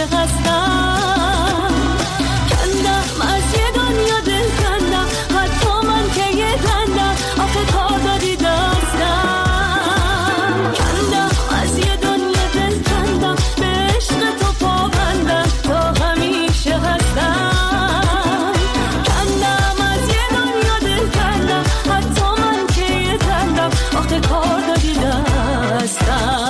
هستم. کندم از یه دنیا دل کندم، حتی من که یه کندم آخه کار دادی دستم. کندم از یه دنیا دل کندم، به عشق تو پابندم تا همیشه هستم. کندم از یه دنیا دل کندم، حتی من که یه کندم آخه کار دادی دستم.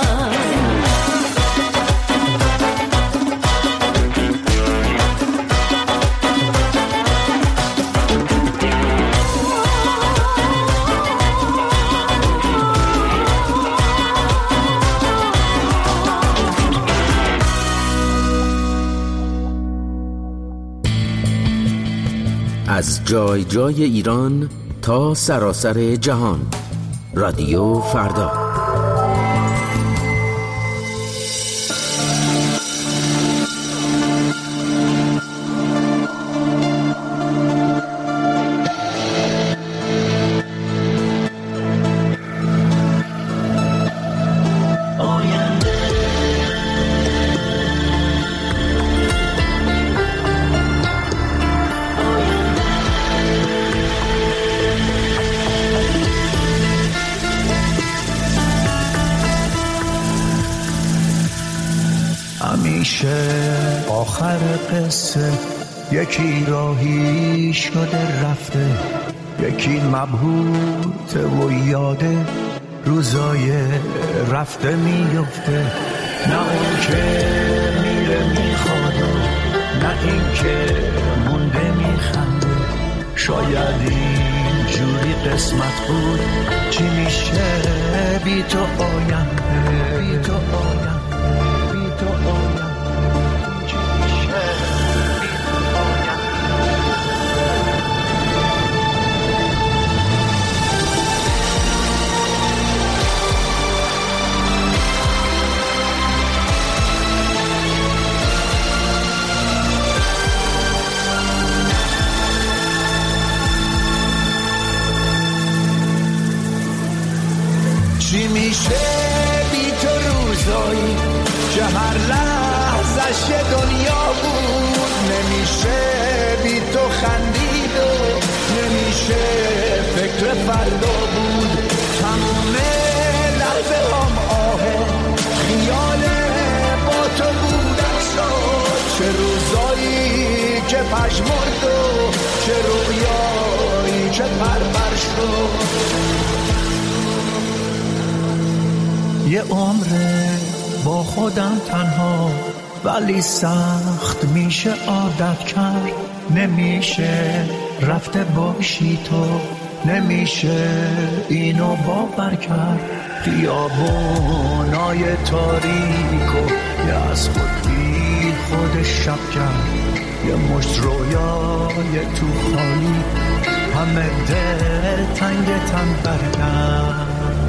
از جای جای ایران تا سراسر جهان، رادیو فردا. همیشه آخر قصه یکی راهی شده رفته، یکی مبهوت و یاده روزای رفته میفته. نه اون که میره میخواد، نه این که مونده میخنده. شاید این جوری قسمت بود، چی میشه بی تو آینده، بی تو آینده. چی میشه بی تو روزایی که هر لحظش یه دنیا بود؟ نمیشه بی تو خندید و نمیشه فکر فردا بود. تموم لحظه هم آهه خیال با تو بودن شد. چه روزایی که پژمرد و چه رویایی که پرپر شد. یه عمره با خودم تنها، ولی سخت میشه عادت کرد. نمیشه رفته باشی تو، نمیشه اینو باور کرد. خیابونای تاریکو یه از خود بی خود شب کرد. یه مشت رویای تو خالی همه دل تنگ تن برگرد.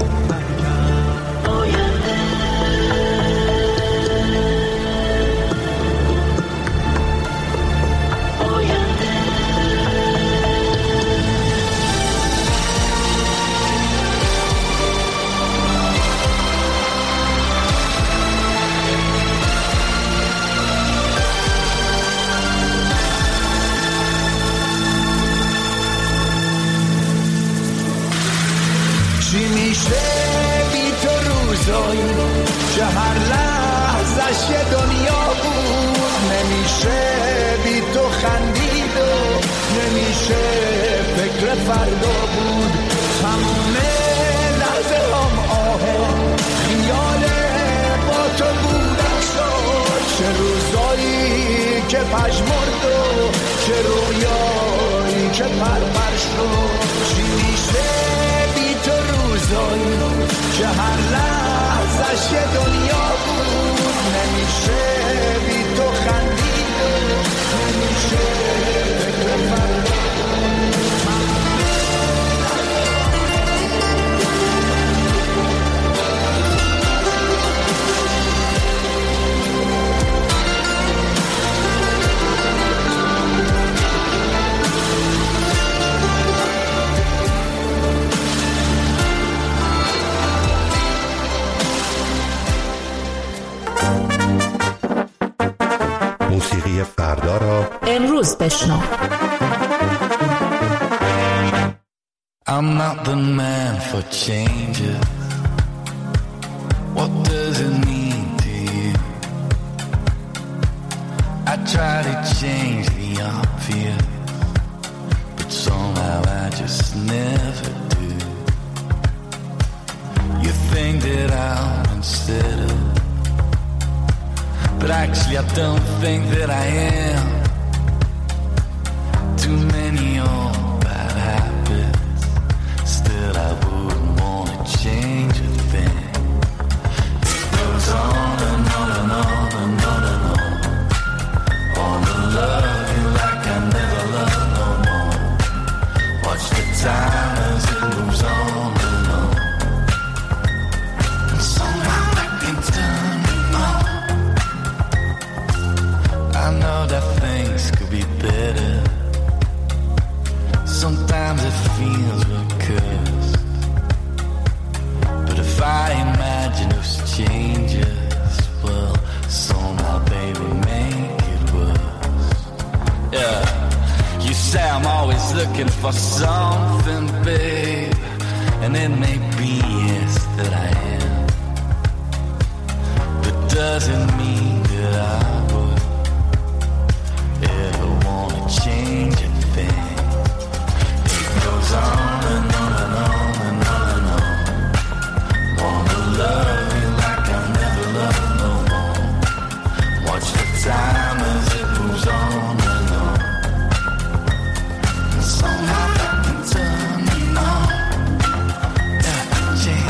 که هر لحظش یه دنیا بود؟ نمیشه بی تو خندید و نمیشه فکر فردا بود. تمام لحظه هم آهه خیال با تو بودن شد. چه روزایی که پژمرد و چه رویایی که پرپر شد. چی میشه بی تو روزایی که هر لحظش یه دنیا بود؟ نمیشه بی تو خندید نمیشه فکر فردا. رادیوی فردا را امروز بشنو. I'm not the man for changes. What does it mean to you? I try to change the obvious, but somehow I just never do. You think that I'm unsettled, but actually I don't think that I am. Too many old bad habits, still I wouldn't want to change a thing. It goes on and on and on and on and on. Wanna love you like I never loved no more. Watch the time as it moves on and on. And somehow I can turn it on. I know that things could be better. Sometimes it feels we're cursed, but if I imagine those changes, well, somehow they will make it worse. Yeah, you say I'm always looking for something, babe, and it may be yes that I am, but does it mean that I would ever want to change a thing? Goes on and on and on and on and on. Wanna love you like I never loved no more. Watch the time as it moves on and on. And somehow I can turn it on. Yeah, change.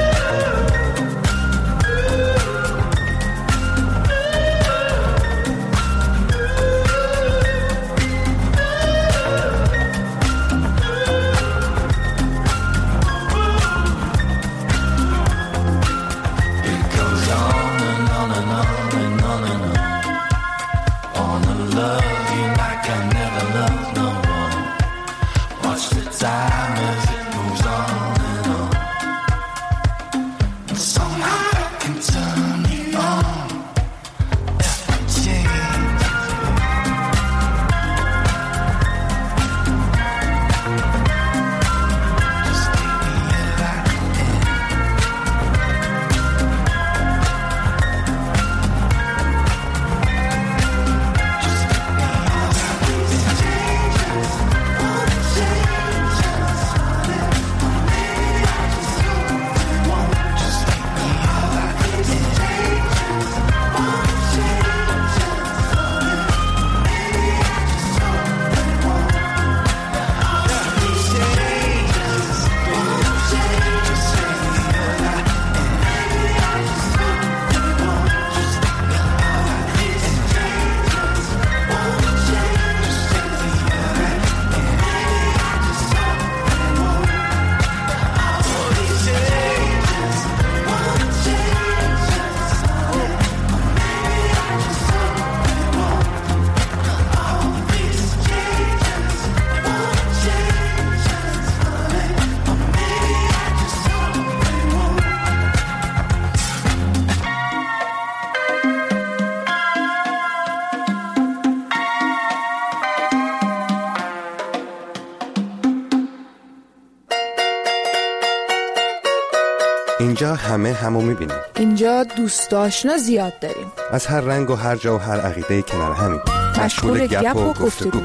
اینجا همه همو میبینیم. اینجا دوست آشنا زیاد داریم. از هر رنگ و هر جا و هر عقیده کنار همیم. مشغول گپ و گفتگو.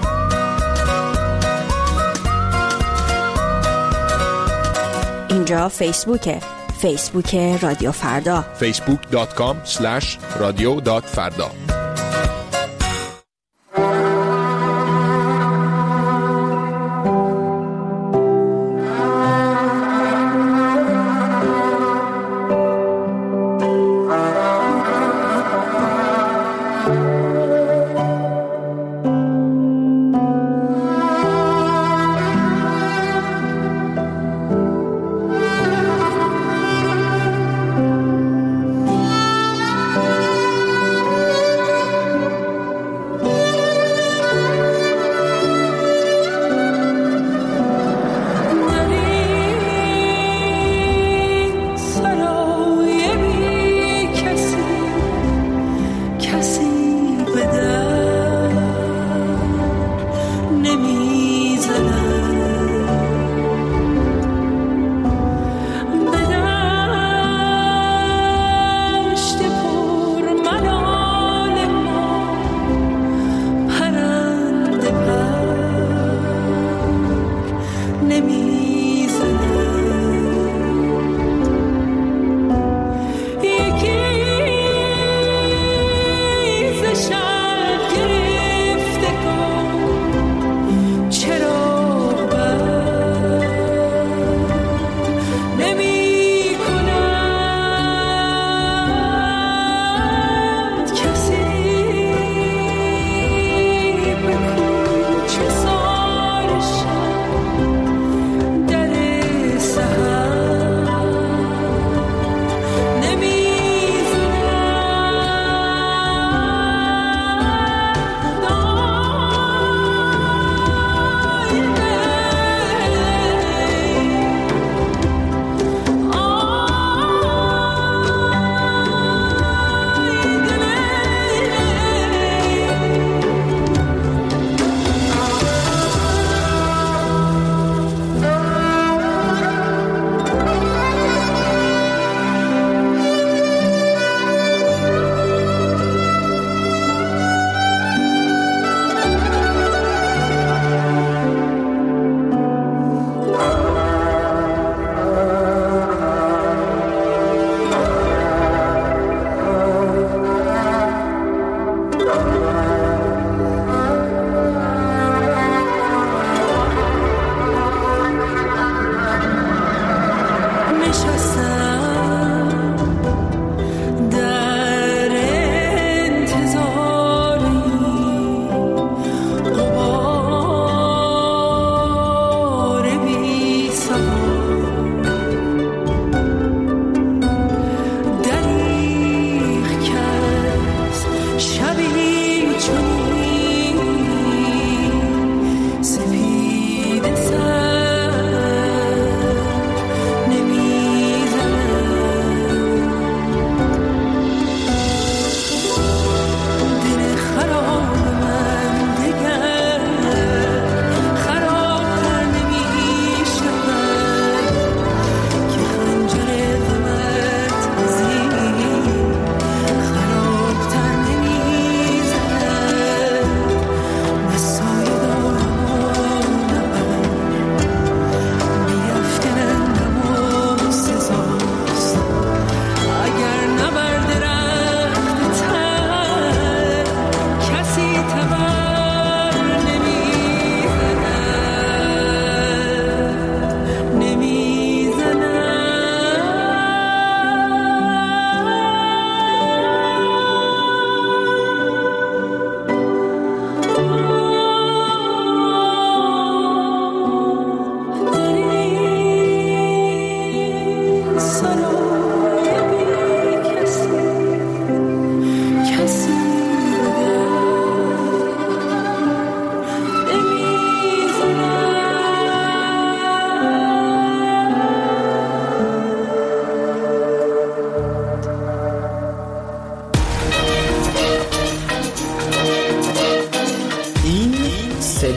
اینجا فیسبوکه. فیسبوک رادیو فردا. facebook.com/radio.farda.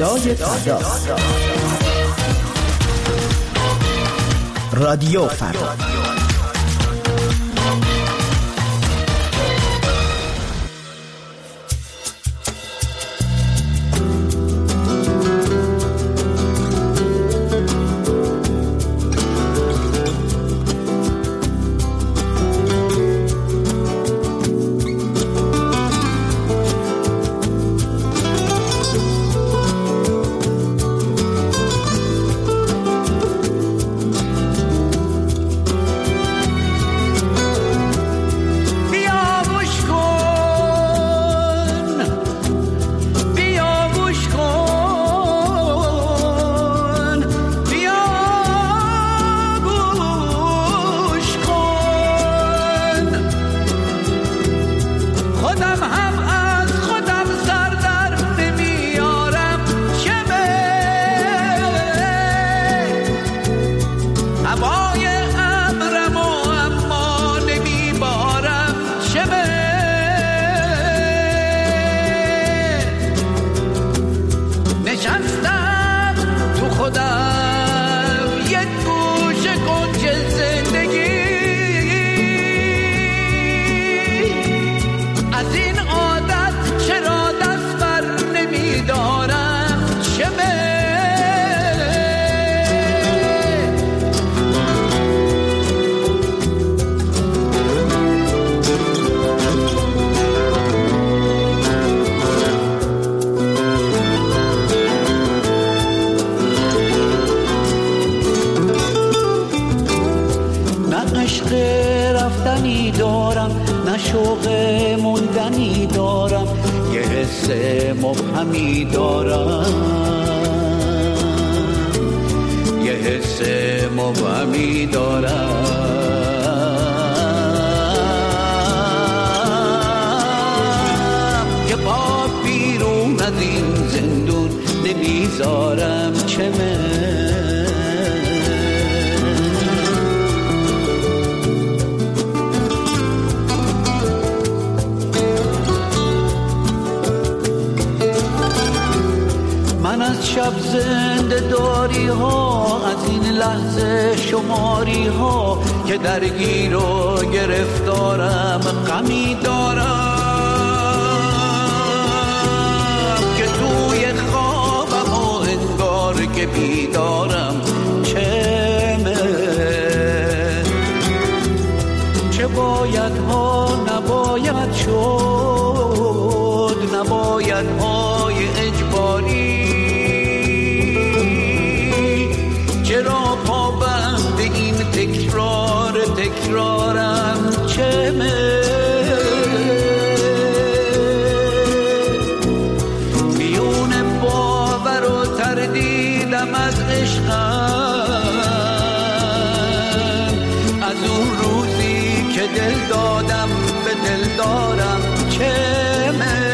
صدای فردا. رادیو فردا. مبهمی دارم، یه حس مبهمی دارم که پا بیرون از این زندون نمیذارم چمه. شب زنده داری ها، از این لحظه شماری ها که درگیر و گرفتارم، غمی دارم که توی خوابم و انگار که بیدارم چمه. چه باید ها نباید شد، نباید های اجباری، چرا پابند این تکرارم چمه. میون باور و تردیدم از عشقم، از اون روزی که دل دادم به دل دارم چمه.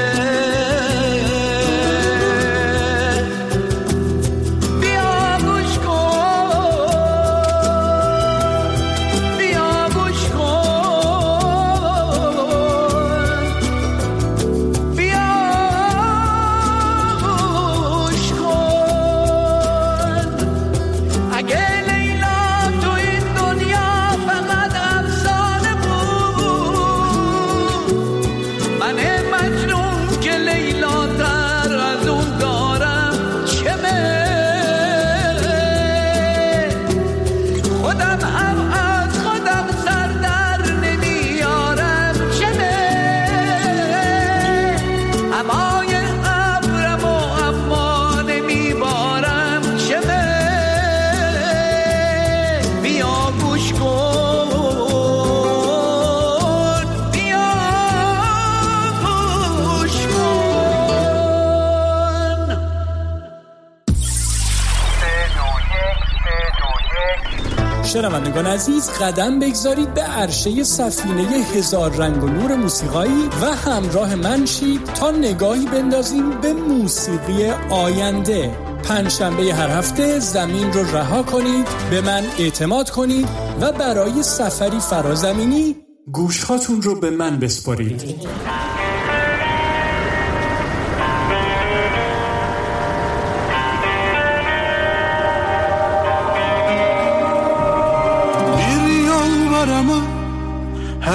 شنوندگان عزیز، قدم بگذارید به عرشه سفینه هزار رنگ و نور موسیقایی و همراه من شید تا نگاهی بندازیم به موسیقی آینده. پنجشنبه هر هفته زمین رو رها کنید، به من اعتماد کنید و برای سفری فرازمینی گوشهاتون رو به من بسپارید.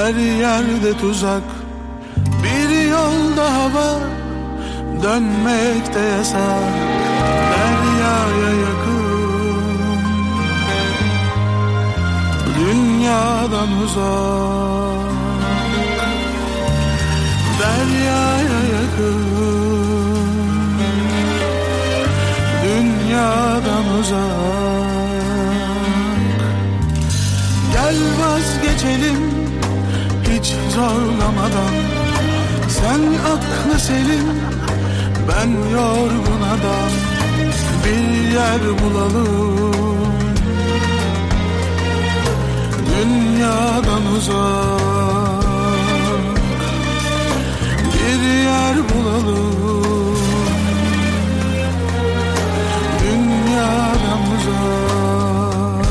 her yerde tuzak. Bir yol daha var, dönmek de yasak. Deryaya yakın, dünyadan uzak. Deryaya yakın, dünyadan uzak. Gel vazgeçelim hiç zorlamadan. Sen aklı selim, ben yorgun adam. Bir yer bulalım, dünyadan uzak. Bir yer bulalım, dünyadan uzak.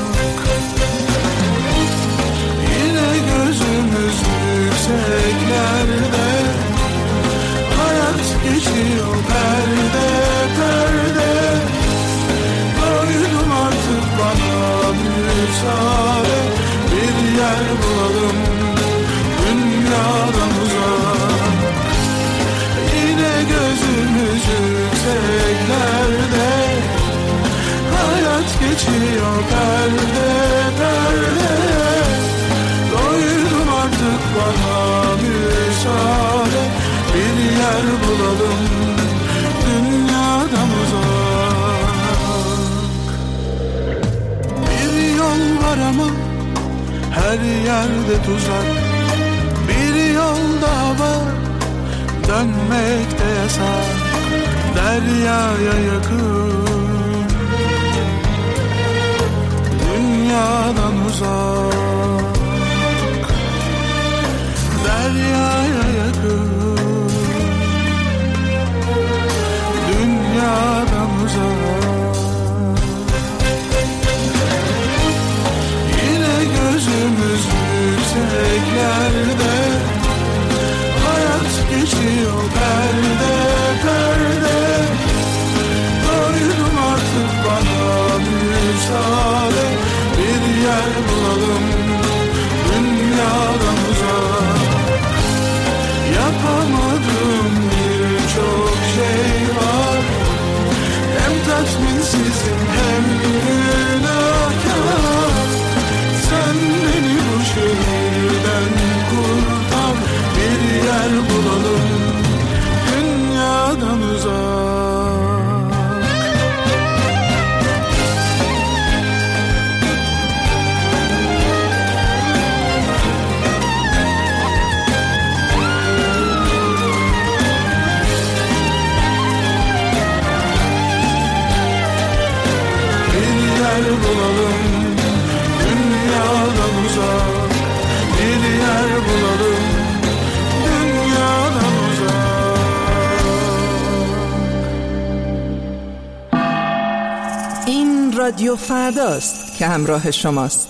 Yine gözümüz yükseklerde, hayat geçiyor perde perde. Doydum artık, bana müsaade. Bir yer bulalım, dünyadan uzak. Yine gözümüz yükseklerde, hayat geçiyor perde perde. Doydum artık, bana müsaade. Bir yer bulalım, dünyadan uzak. Bir yol var ama her yerde tuzak. Bir yol daha var, dönmek de yasak. Deryaya yakın, dünyadan uzak. Deryaya yakın, dünyadan uzak. Yine gözümüz yükseklerde, hayat geçiyor perde perde. Doydum artık, bana müsaade. Bir yer bulalım, dünyadan uzak. Yapamadığım birçok şey var, hem tatminsizim hem günahkar. Sen beni bu şehirden kurtar. Bir yer bulalım, dünyadan uzak. Bulalım, dünyadan uzak. Bir yer bulalım, dünyadan uzak. این رادیو فرداست که همراه شماست.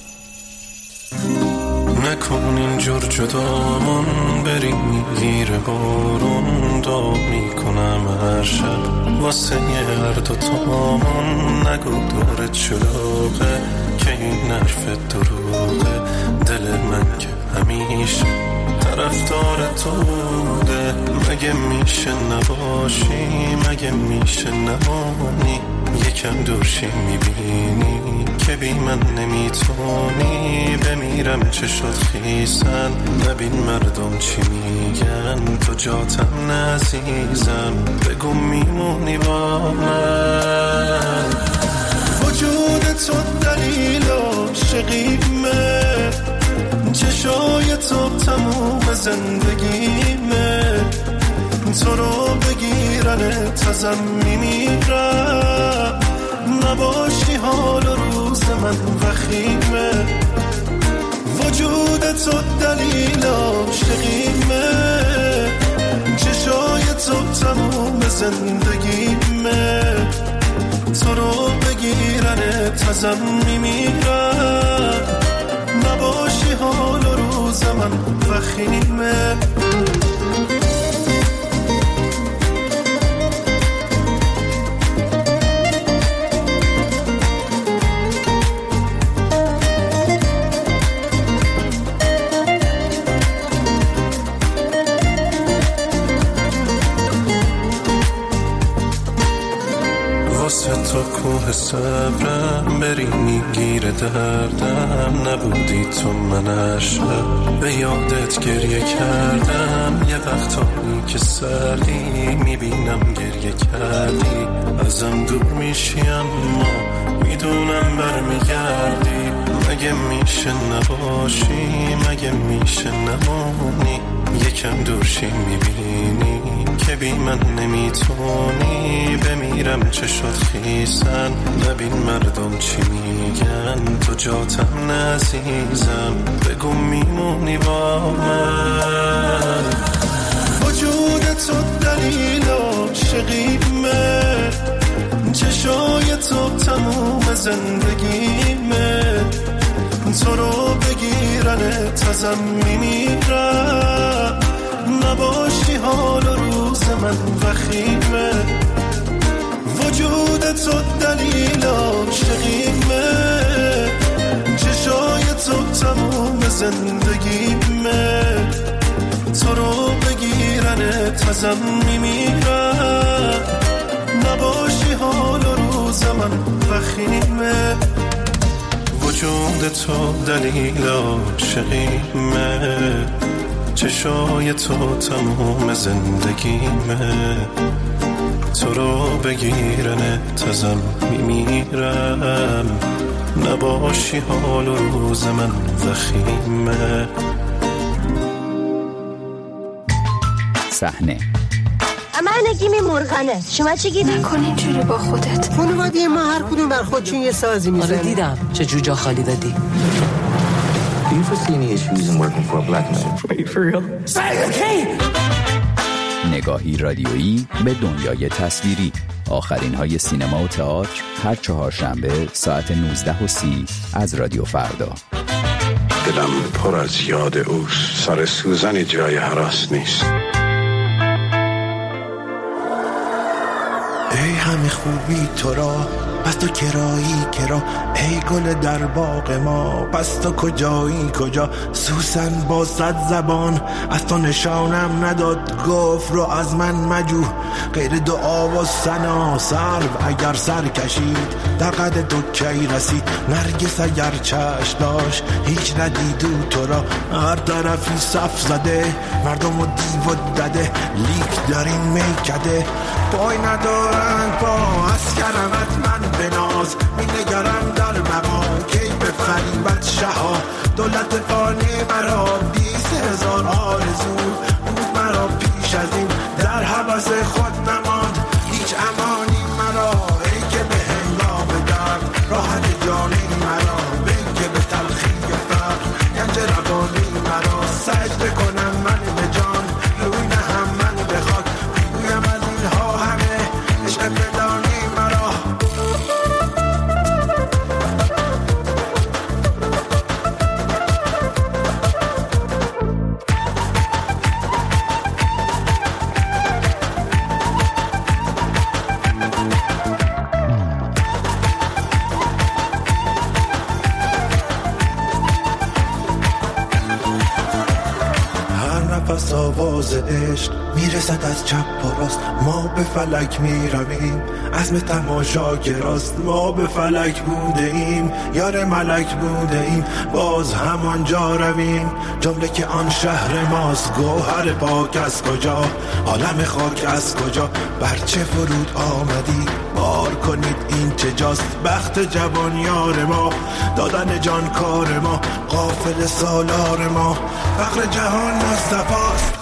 نکن اینجور جدامون، بریم میگیره بارون. دعا میکنم هر شب واسه هر دوتامون. نگو دورت شلوغه که این حرف دروغه. دل من که همیشه طرفدار تو بوده. مگه میشه نباشی، مگه میشه نمانی. یکم دورشی میبینی که بی من نمیتونی. بمیرم چه شد خیسن، نبین مردم چی میگن. تو جاتم نعزیزم، بگو میمونی با من. وجود تو دلیل عاشقیمه، چشای تو تموم زندگیمه. تو رو بگیرنت ازم میمیرم. نباشی حال و روز من وخیمه. وجود تو دلیل عاشقیمه، چشای تو تموم زندگیمه. تو رو بگیرنت ازم میمیرم. نباشی حال و روز من وخیمه. تا کوه صبرم بری میگیره دردم. نبودی تو من هر شب به یادت گریه کردم. یه وقتایی که سردی میبینم گریه کردی. ازم دور میشی اما میدونم برمیگردی. مگه میشه نباشی، مگه میشه نمونی، یکم دورشی میبینی که بی من نمیتونی. بمیرم چه شد خیسن، نبین مردم چی میگن، تو جاتم نعزیزم، بگو میمونی با من. وجود تو دلیل عاشقیمه، چشای تو تموم زندگیمه. تو رو بگیرن تازم میمیرم، نباشی حال و روز من وخیمه. وجود تو دلیل عاشقیمه، چشای تو تموم زندگیمه. تو رو بگیرن تازم میمیرم، نباشی حال و روز من وخیمه. وجود تو دلیل عاشقیمه، چشای تو تموم زندگیمه. تو رو بگیرن تازم میمیرم، نباشی حال و روز من وخیمه. صحنه من گیمی مرغنه، شما چی گیدی؟ نکن اینجوری با خودت. خانواده ما هر کدوم بر خودشون یه سازی میزنه. آره دیدم چه جوجا خالی دادی. Do you foresee any issues in working for a black man? Wait, for real? نگاهی رادیویی به دنیای تصویری. آخرین های سینما و تئاتر هر چهارشنبه ساعت 19:30 از رادیو فردا. دلم پر از یاد اوست، سر سوزن جای هراس نیست. ای همه خوبی تو را، پس تو کرایی کرا. ای گل در باغ ما، پس تو کجایی کجا. سوسن با 100 زبان از تو نشانم نداد، گفت رو از من مجو غیر دعا و ثنا. سرو اگر سر کشید در قد تو کی رسید. نرگس اگر چشم داشت هیچ ندیدو تو را. هر طرفی صف زده مردم و دیو و دده، لیک در این میکده پای ندارند پا. از کرمت من به ناز می نگرم در مقام، کی به فریبت شها. دولت فانی مرا 20,000 آرزو بود مرا پیش از این. در حبس خود نماند هیچ امانی مرا. ای که به هنگام درد راحت جانی مرا، ای که به تلخی فقر گنج روانی مرا. سجده کنم من به جان، روی نهم من به خاک. بگویم از اینها همه عشق بدانی مرا. نفس آواز عشق میرسد از چپ و راست. ما به فلک میرویم عزم تماشاگراست. ما به فلک بوده ایم یار ملک بوده ایم، باز همانجا رویم. جمله که آن شهر ماست، گوهر پاک از کجا، عالم خاک از کجا. برچه فرود آمدی بار کنید این چه جاست. بخت جوان یار ما، دادن جان کار ما. غافل سالار ما، فقر جهان مصطفاست.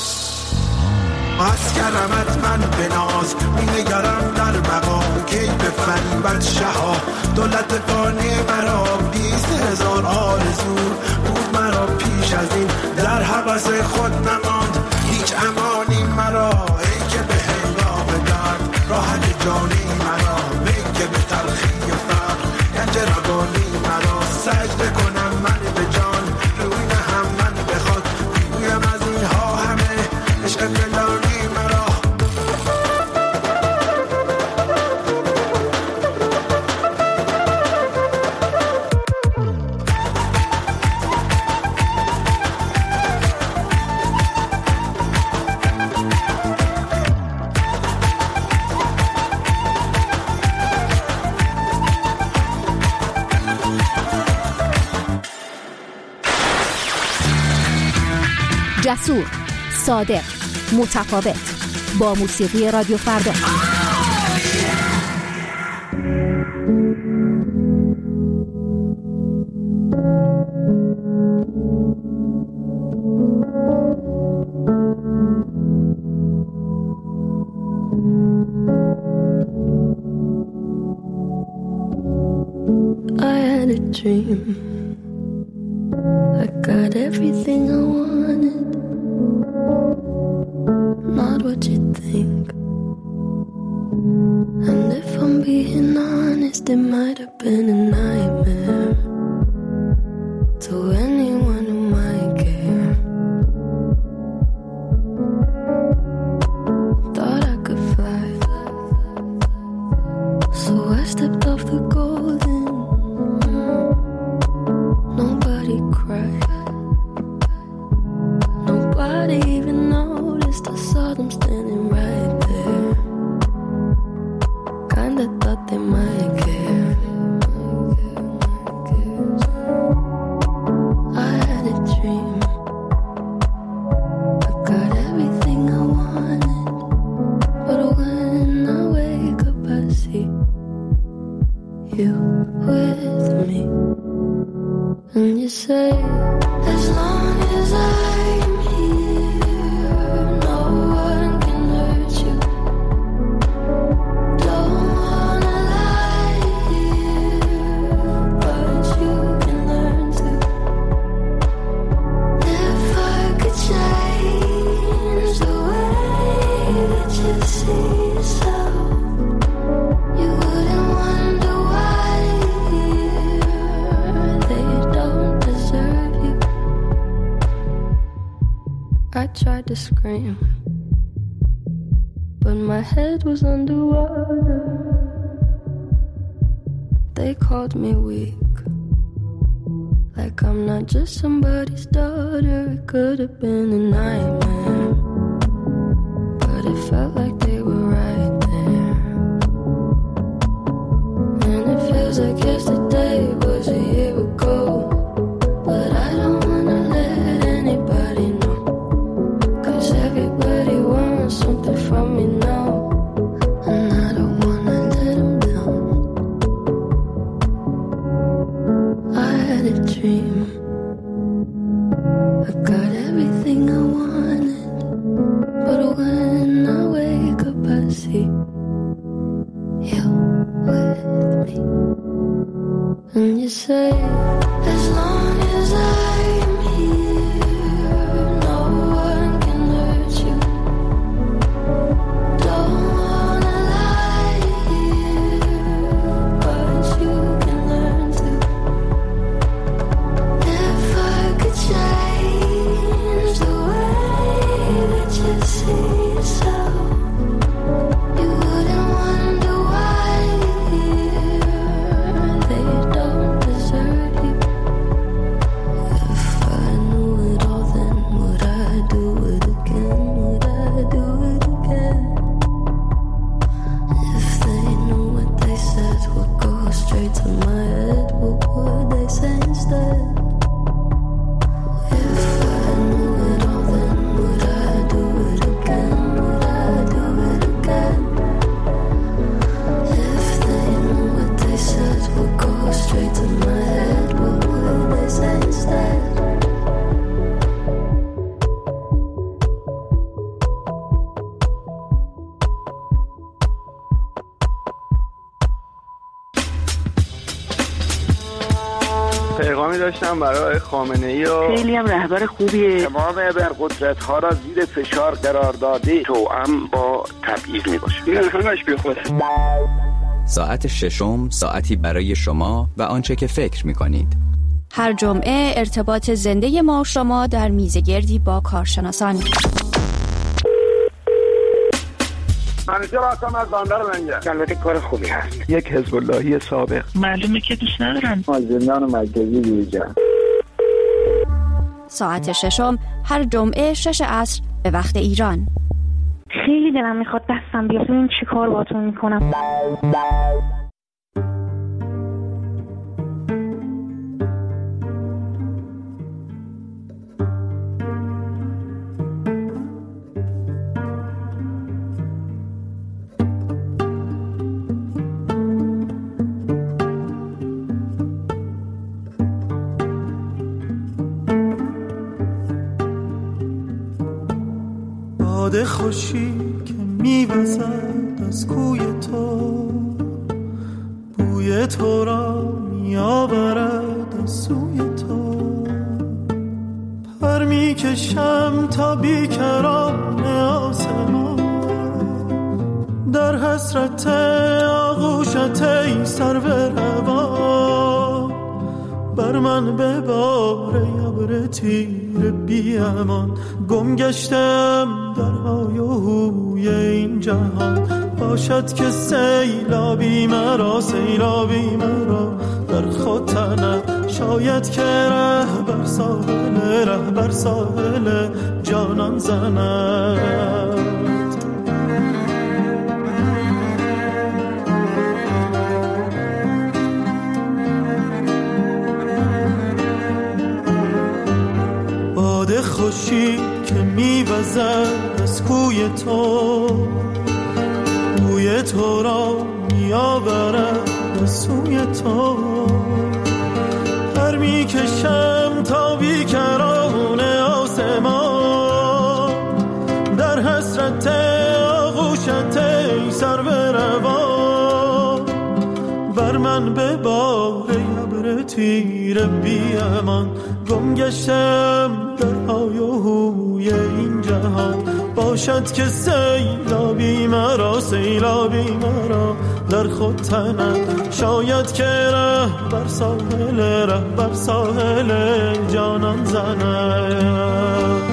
از کرمت من به ناز می نگرم در مقام، کی به فریبت شها. دولت فانی مرا 20,000 آرزو بود مرا پیش از این. در حبس خود نماند هیچ امانی مرا. ای که به هنگام درد راحت جانی مرا، ای که به تلخی فقر گنج روانی مرا. سجده کنم من به جان، روی نهم من به خاک. بگویم از اینها همه عشق فلانی مرا. جسور، صادق، متفاوت. با موسیقی رادیو فردا. I had a dream. I got everything I wanted. Not what you think. And if I'm being honest, it might have been a nightmare to anyone who might care. Thought I could fly, so I stepped off the golden. Nobody cried, nobody even noticed. I saw them standing right there. Kinda thought they might care. I had a dream. I got everything I wanted, but when I wake up I see you with me. And you say, as long as I'm here, no one can hurt you. Don't wanna lie here, but you can learn to. If I could change the way that you see yourself, you wouldn't wonder why they don't deserve you. I tried to scream, but my head was underwater. They called me weak, like I'm not just somebody's daughter. It could have been a nightmare, but it felt like they were right there. And it feels like yesterday was a year ago, but I don't wanna let anybody know, 'cause everybody wants something from me now, and I don't wanna let them down. I had a dream. I got everything I wanted, but when I wake up I see you with me. And you say, as long as I'm here, no one can hurt you. Don't wanna lie here, but you can learn to. If I could change the way that you see yourself, you wouldn't wonder why they don't deserve you. If I knew it all, then would I do it again? Would I do it again? If they knew what they said would go straight to my head, what would they say instead? If I knew it all, then would I do it again? Would I do it again? If they knew what they said would go straight to my head, what would they say instead? پیغامی داشتم برای خامنه‌ای و خیلی هم رهبر خوبیه. تمام ابرقدرت‌ها را زیر فشار قرار داده، توأم با تبعیض میباشه. این همش بیخوده. ساعت ششم، ساعتی برای شما و آنچه که فکر می‌کنید. هر جمعه ارتباط زنده ما و شما در میزگردی با کارشناسان. منیجر هستم از بندر منگه. البته کار خوبی هست. یک حزب اللهی سابق. معلومه که دوست ندارن. از زندان مرکزی بیرون. ساعت ششم هر جمعه 6 عصر به وقت ایران. خیلی دلم میخواد دستم بیاد ببین چی کار باهاتون میکنم. باد خوشی که میوزد از کوی تو، بوی تو را میآورد از سوی تو. پر میکشم تا بیکران آسمان، در حسرت آغوشت ای سرو روان. بر من ببار ابر تیر بی امان، گم گشتم در های و هوی این جهان. باشد که سیلابی مرا، سیلابی مرا در خود تنم. شاید که ره بر ساحل جانان زند. باد خوشی که میوزد از کوی تو، بوی تو را میآورد از سوی تو. پر میکشم تا بیکران آسمان، در حسرت آغوشت ای سرو روان. بر من ببار ابر تیر بی امان، گم گشتم در های و هوی این جهان. باشد که سیلابی مرا، سیلابی مرا در خود تنم. شاید که ره بر ساحل جانان زند.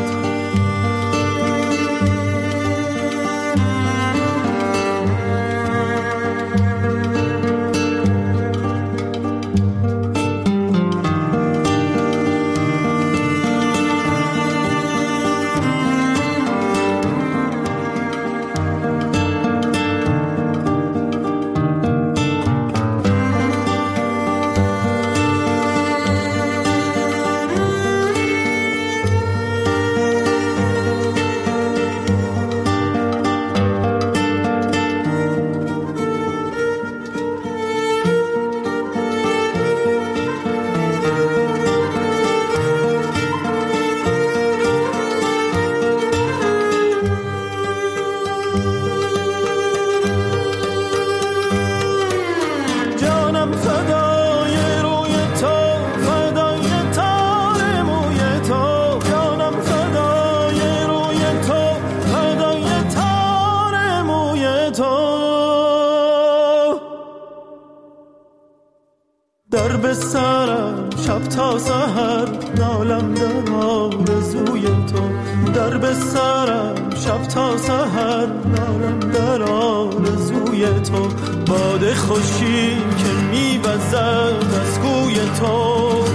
در به سرم شب تا سحر نالم در آرزوی تو. در به سرم شب تا سحر نالم در آرزوی تو. باد خوشی که میوزد از کوی تو،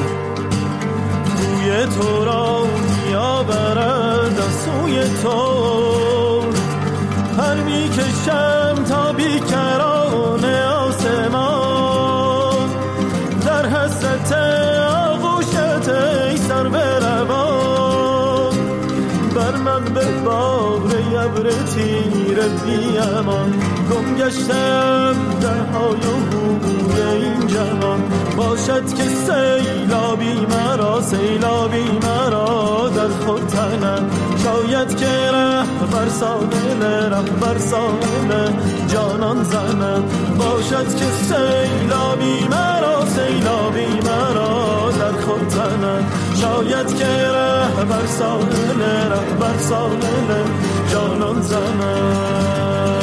بوی تو را میآورد از سوی تو. پر میکشم تا بیکران آسمان، در حسرت آغوشت ای سرو روان. بر من ببار ابر تیر بی امان، گم گشتم در های و هوی این جهان. باشد که سیلابی مرا، سیلابی مرا در خود تنم. شاید که ره بر ساحل جانان زنم. باشد که سیلابی مرا، سیلابی مرا در خود تنم. شاید که ره بر ساحل جانان زنم.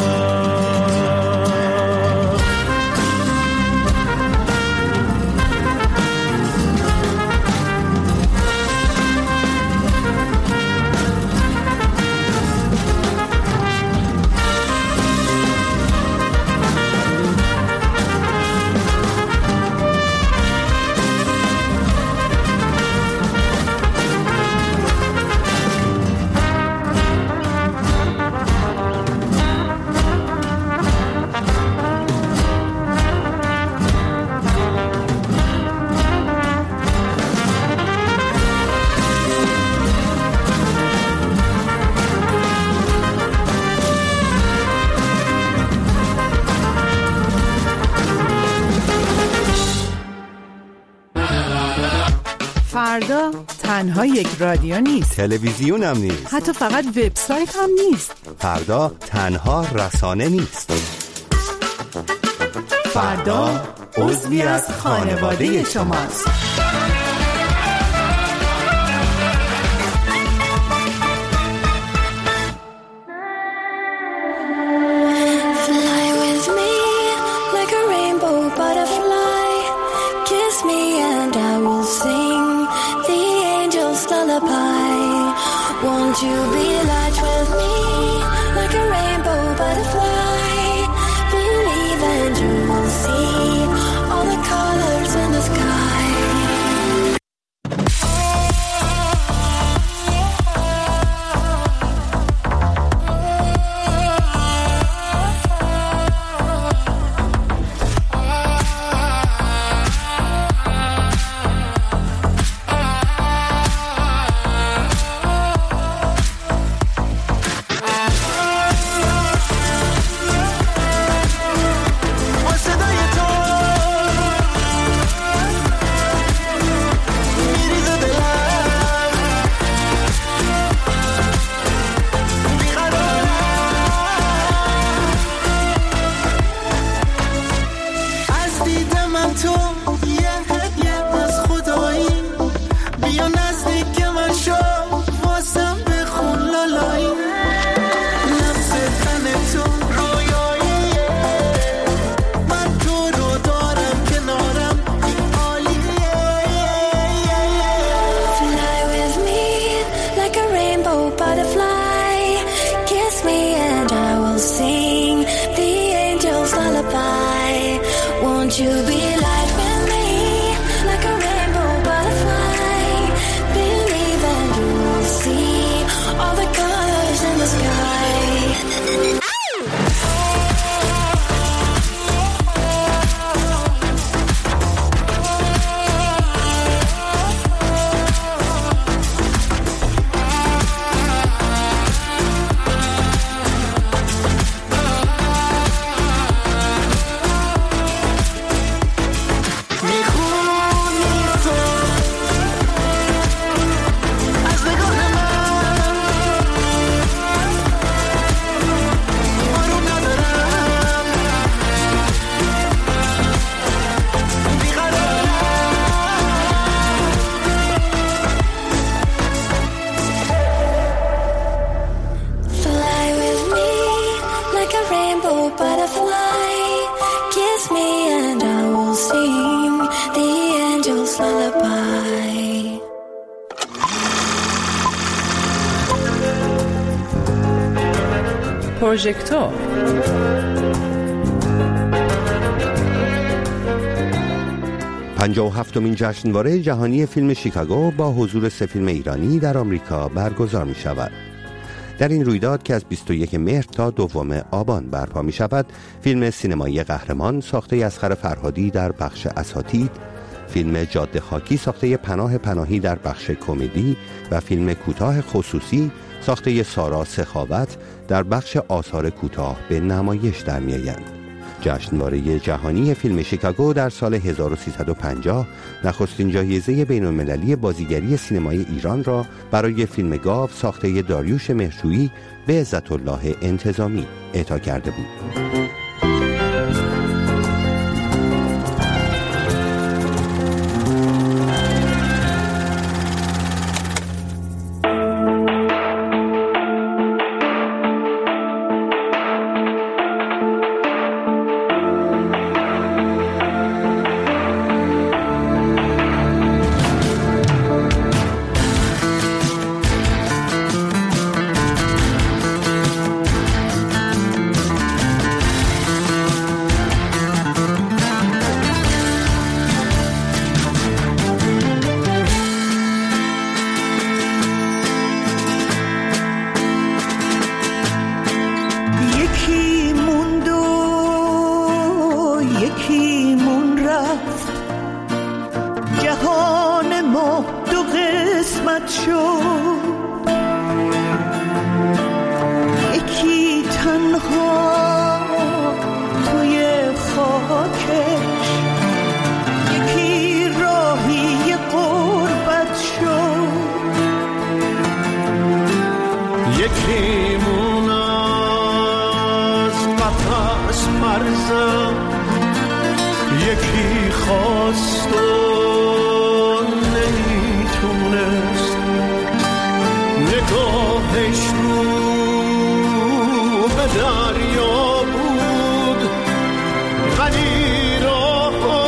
فردا تنها یک رادیو نیست، تلویزیون هم نیست، حتی فقط وبسایت هم نیست. فردا تنها رسانه نیست. فردا عضوی از خانواده شماست. Won't you be light with me, like a rainbow butterfly? Believe and you will see all the colors in the sky. Won't you be light with me, like a rainbow butterfly? Believe and you will see all the colors in the sky. پروژکتور. پنجاه و هفتمین جشنواره جهانی فیلم شیکاگو با حضور 3 فیلم ایرانی در آمریکا برگزار می شود. در این رویداد که از 21 مهر تا 2 آبان برپا می شود، فیلم سینمایی قهرمان ساخته اصغر فرهادی در بخش اساتید، فیلم جاده خاکی ساخته پناه پناهی در بخش کمدی و فیلم کوتاه خصوصی ساخته سارا سخاوت در بخش آثار کوتاه به نمایش در می‌آیند. جشنواره جهانی فیلم شیکاگو در سال 1350 نخستین جایزه بین‌المللی بازیگری سینمای ایران را برای فیلم گاو ساخته داریوش مهرجویی به عزت الله انتظامی اعطا کرده بود. یکیمون از قفس مرزم، یکی خواست و نمیتونست، نگاهش رو به دریا بود ولی راهو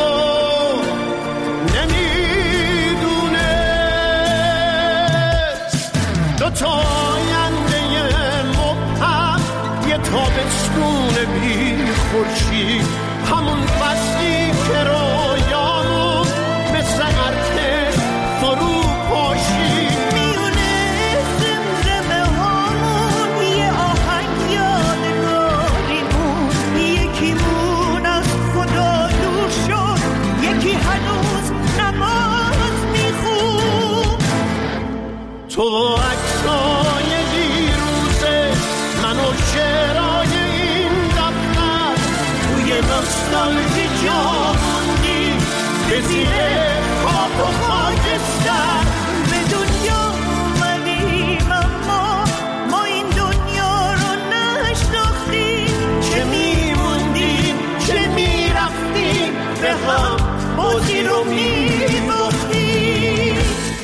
نمیدونست. دوتا آینده مبهم، یه تابستون بی خورشید، همون فصلی که رویامون مثل ارتش فرو پاشید. میونه زمزمه هامون یه آهنگ یادگاریمون، یکیمون از خدا دور شد، یکی هنوز نماز میخون. تو عکسای دیروزه، من و شعرهای این دفتر، توی نوستالژی جا موندی به زیر خاک و خاکستر. به دنیا اومدیم اما ما این دنیا رو نشناختیم، چه میموندیم چه میرفتیم، به هم بازی رو میباختیم.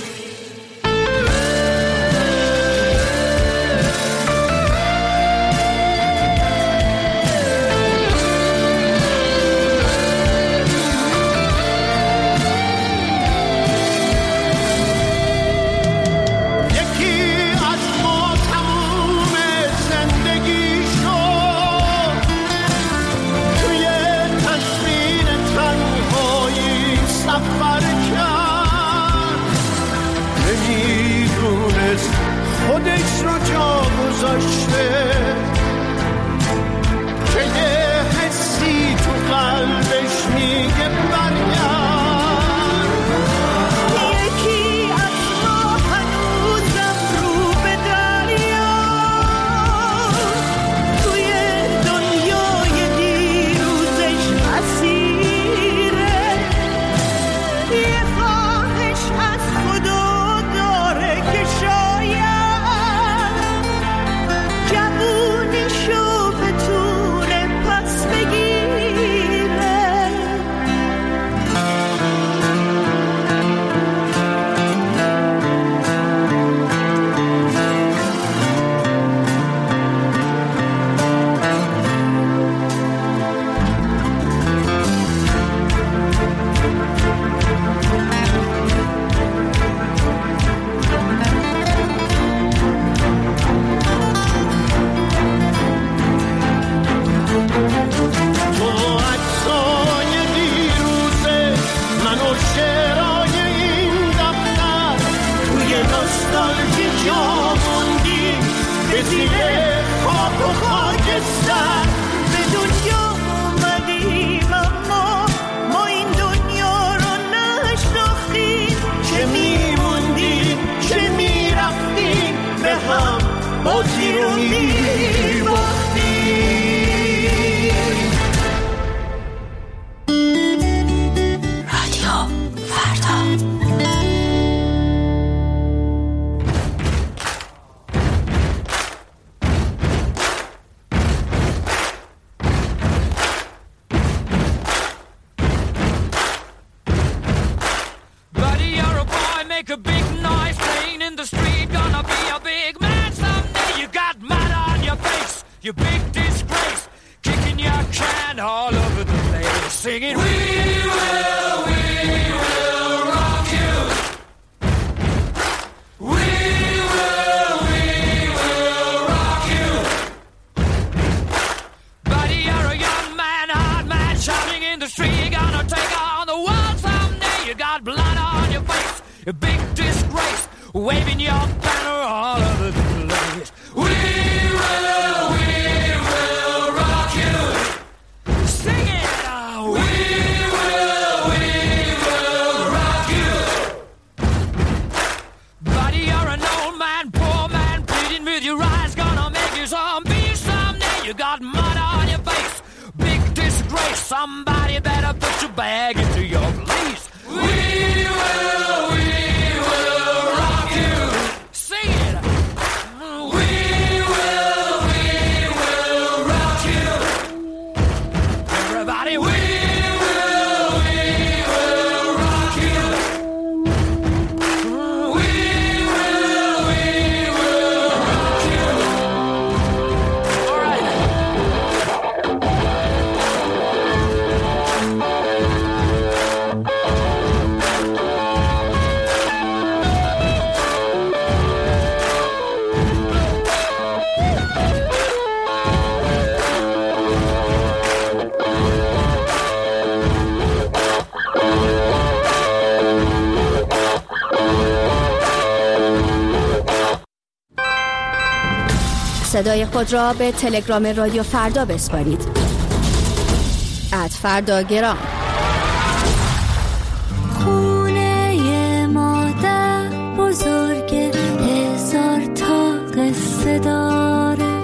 خودش رو جا گذاشته که یه حسی تو قلبش میگه برگرد. یکی از ما هنوزم رو به دریا، توی دنیای دیروزش اسیره، یه خواهش از خدا داره که شاید جوونیشو بتونه پس بگیره. تو عکسای دیروزه، من و شعرهای این دفتر، توی نوستالژی جا موندی به زیر خاک و خاکستر. به دنیا اومدیم اما ما این دنیا رو نشناختیم، چه میموندیم چه میرفتیم، به هم بازی رو میباختیم. رادیو فردا. Buddy, you're a boy, make a big noise, playing in the street, gonna be a big man someday. You got mud on your face, you big disgrace, kicking your can all over the place, singing, we will rock you. We will rock you. Buddy, you're a young man, hard man, shouting in the street, you're gonna take on the world someday. You got blood on your face, a big disgrace, waving your banner all over the place. We will rock you. Sing it now. We will rock you. Buddy, you're an old man, poor man, pleading with your eyes, gonna make you zombie someday. You got mud on your face, big disgrace, somebody better put your bag into your valise. We will rock you. Sing it. We صدای خود را به تلگرام رادیو فردا بسپارید. @فرداگرام. خونه مادر بزرگ 1000 تا قصه داره.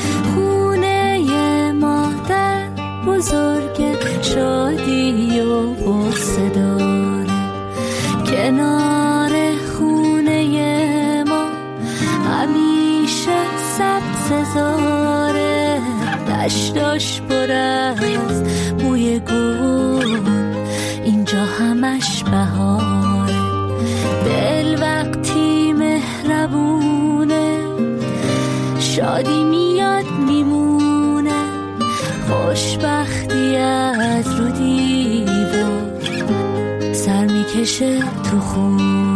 خونه مادر بزرگ شادی و قصه داره. کنار خونه ما همیشه سبززاره. دشتاش پر از بوی گل، اینجا همش بهاره. دل وقتی مهربونه، شادی میاد میمونه. خوشبختی از رو دیوار سر میکشه تو خون.